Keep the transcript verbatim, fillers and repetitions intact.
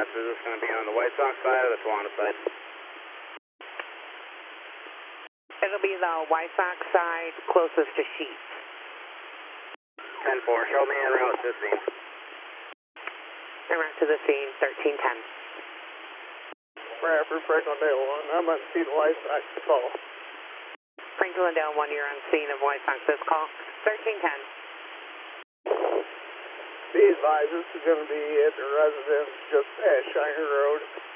dispatch, is this going to be on the White Sox side or the Kiwanis side? It'll be the White Sox side closest to Sheets. ten four, show me en route to the scene. En route to the scene, thirteen ten. Bradford, Franklin Dale one, I'm on scene of White Sox call. Franklin Dale one, you're on scene of White Sox's call, thirteen ten. Be advised, this is going to be at the residence just past Shiner Road.